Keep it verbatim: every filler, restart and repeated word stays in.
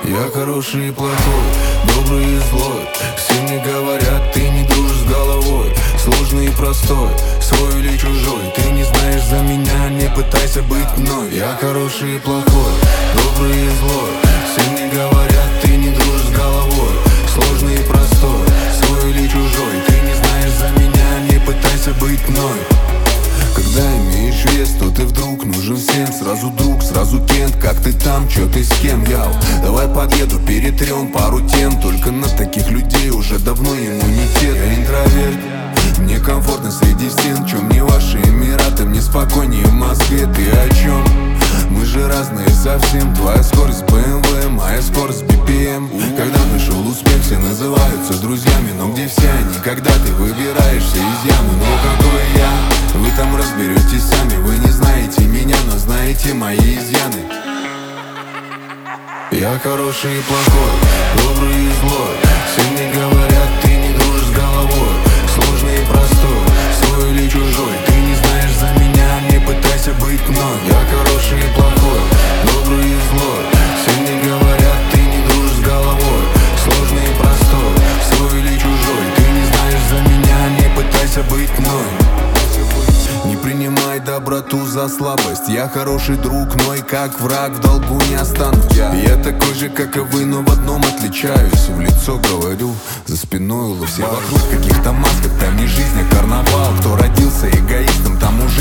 Я хороший и плохой, добрый и злой. Все мне говорят, ты не дружишь с головой. Сложный и простой, свой или чужой. Ты не знаешь за меня, не пытайся быть мной. Я хороший и плохой, добрый и злой. Все мне говорят, ты не дружишь с головой. Сложный и простой, свой или чужой. Ты не знаешь за меня, не пытайся быть мной. Когда имеешь вес, то ты вдруг нужен всем. Сразу друг, сразу кент, как ты там, чё ты с кем, яу. Давай подъеду, перетрем пару тем. Только на таких людей уже давно иммунитет. Я интроверт, мне комфортно среди стен. Чё мне ваши Эмираты, мне спокойнее в Москве. Ты о чем? Мы же разные совсем. Твоя скорость бэ эм вэ, моя скорость би пи эм. Когда пришел успех, все называются друзьями. Но где все они, когда ты выбираешься из ямы? Ну какой я? Вы там разберетесь сами. Вы не знаете меня, но знаете мои изъяны. Я хороший и плохой, добрый и злой. Все мне говорят, ты не дружишь с головой. Сложный и простой, свой или чужой. Ты не знаешь за меня, не пытайся быть мной. Я хороший и плохой, добрый и злой. Все мне говорят, ты не дружишь с головой. Сложный и простой, свой или чужой. Ты не знаешь за меня, не пытайся быть мной. Не принимай доброту за слабость. Я хороший друг, но и как враг в долгу не останусь. Я, я такой же, как и вы, но в одном отличаюсь. В лицо говорю, за спиной улыб. Все вокруг в каких-то масках, там не жизнь, а карнавал. Кто родился эгоистом, там уже